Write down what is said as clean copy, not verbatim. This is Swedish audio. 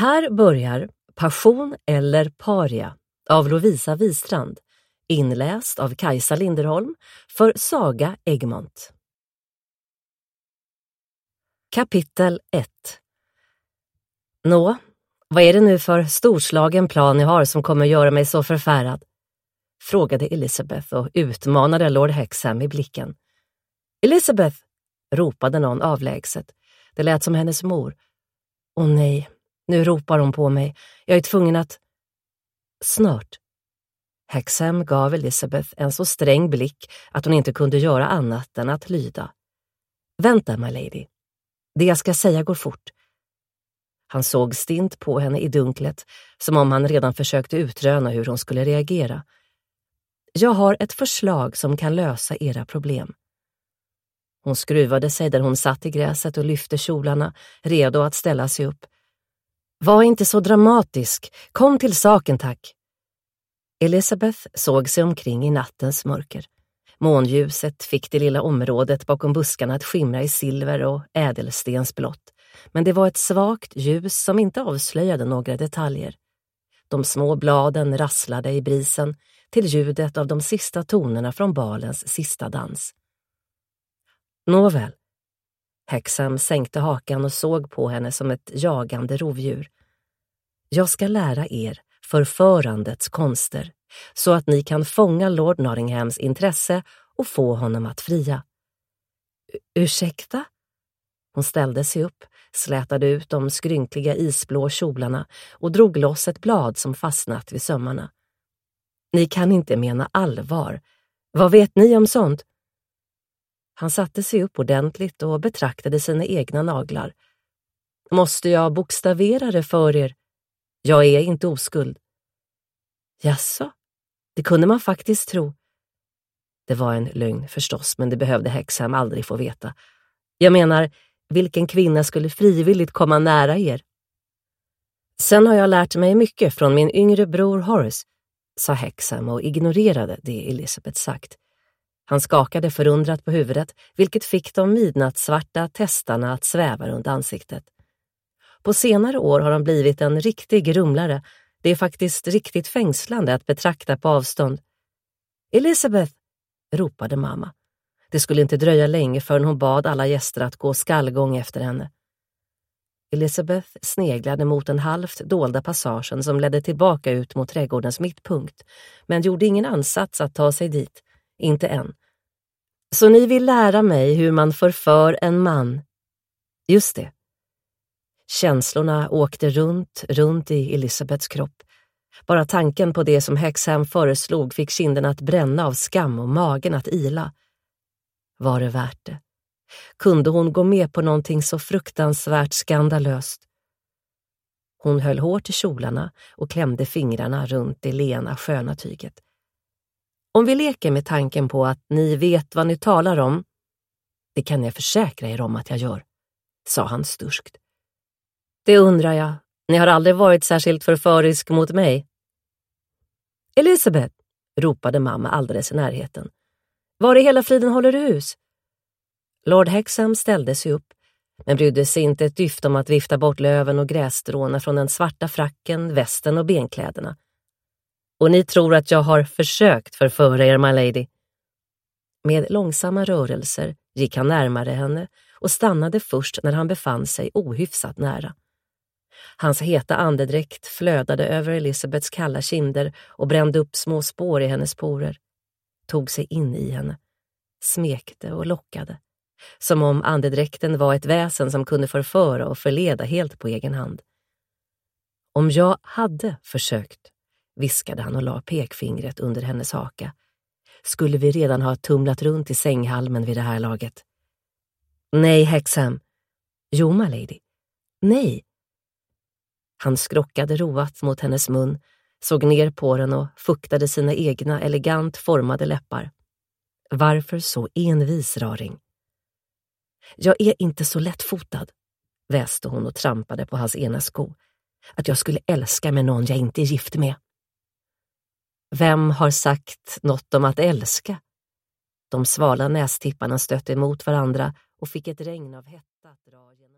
Här börjar Passion eller paria av Lovisa Wistrand, inläst av Kajsa Linderholm för Saga Egmont. Kapitel 1. Nå, vad är det nu för storslagen plan ni har som kommer göra mig så förfärad? Frågade Elizabeth och utmanade Lord Hexham i blicken. Elizabeth, ropade någon avlägset. Det lät som hennes mor. Åh nej, nu ropar hon på mig. Jag är tvungen att... Snart. Hexham gav Elizabeth en så sträng blick att hon inte kunde göra annat än att lyda. Vänta, my lady. Det jag ska säga går fort. Han såg stint på henne i dunklet, som om han redan försökte utröna hur hon skulle reagera. Jag har ett förslag som kan lösa era problem. Hon skruvade sig där hon satt i gräset och lyfte kjolarna, redo att ställa sig upp. Var inte så dramatisk, kom till saken tack. Elizabeth såg sig omkring i nattens mörker. Månljuset fick det lilla området bakom buskarna att skimra i silver och ädelstensblått. Men det var ett svagt ljus som inte avslöjade några detaljer. De små bladen rasslade i brisen till ljudet av de sista tonerna från balens sista dans. Nåväl. Hexham sänkte hakan och såg på henne som ett jagande rovdjur. Jag ska lära er förförandets konster så att ni kan fånga Lord Nottinghams intresse och få honom att fria. Ursäkta? Hon ställde sig upp, slätade ut de skrynkliga isblå kjolarna och drog loss ett blad som fastnat vid sömmarna. Ni kan inte mena allvar. Vad vet ni om sånt? Han satte sig upp ordentligt och betraktade sina egna naglar. Måste jag bokstavera det för er? Jag är inte oskuld. Jaså? Det kunde man faktiskt tro. Det var en lögn förstås, men det behövde Hexham aldrig få veta. Jag menar, vilken kvinna skulle frivilligt komma nära er? Sen har jag lärt mig mycket från min yngre bror Horace, sa Hexham och ignorerade det Elizabeth sagt. Han skakade förundrat på huvudet, vilket fick de midnattssvarta testarna att sväva runt ansiktet. På senare år har han blivit en riktig grumlare. Det är faktiskt riktigt fängslande att betrakta på avstånd. Elizabeth, ropade mamma. Det skulle inte dröja länge förrän hon bad alla gäster att gå skallgång efter henne. Elizabeth sneglade mot den halvt dolda passagen som ledde tillbaka ut mot trädgårdens mittpunkt, men gjorde ingen ansats att ta sig dit. Inte än. Så ni vill lära mig hur man förför en man? Just det. Känslorna åkte runt i Elizabeths kropp. Bara tanken på det som Hexham föreslog fick kinden att bränna av skam och magen att ila. Var det värt det? Kunde hon gå med på någonting så fruktansvärt skandalöst? Hon höll hårt i kjolarna och klämde fingrarna runt det lena sköna tyget. Om vi leker med tanken på att ni vet vad ni talar om, det kan jag försäkra er om att jag gör, sa han sturskt. Det undrar jag. Ni har aldrig varit särskilt förförisk mot mig. Elizabeth, ropade mamma alldeles i närheten. Var i hela friden håller du hus? Lord Hexham ställde sig upp, men brydde sig inte ett dyft om att vifta bort löven och grässtråna från den svarta fracken, västen och benkläderna. Och ni tror att jag har försökt förföra er, my lady. Med långsamma rörelser gick han närmare henne och stannade först när han befann sig ohyfsat nära. Hans heta andedräkt flödade över Elizabeths kalla kinder och brände upp små spår i hennes porer. Tog sig in i henne. Smekte och lockade. Som om andedräkten var ett väsen som kunde förföra och förleda helt på egen hand. Om jag hade försökt, viskade han och la pekfingret under hennes haka, skulle vi redan ha tumlat runt i sänghalmen vid det här laget. Nej, Hexham. Jo, my lady. Nej. Han skrockade roat mot hennes mun, såg ner på den och fuktade sina egna elegant formade läppar. Varför så envis, raring? Jag är inte så lättfotad, väste hon och trampade på hans ena sko. Att jag skulle älska med någon jag inte är gift med. Vem har sagt något om att älska? De svala nästipparna stötte emot varandra och fick ett regn av hetta att dra genom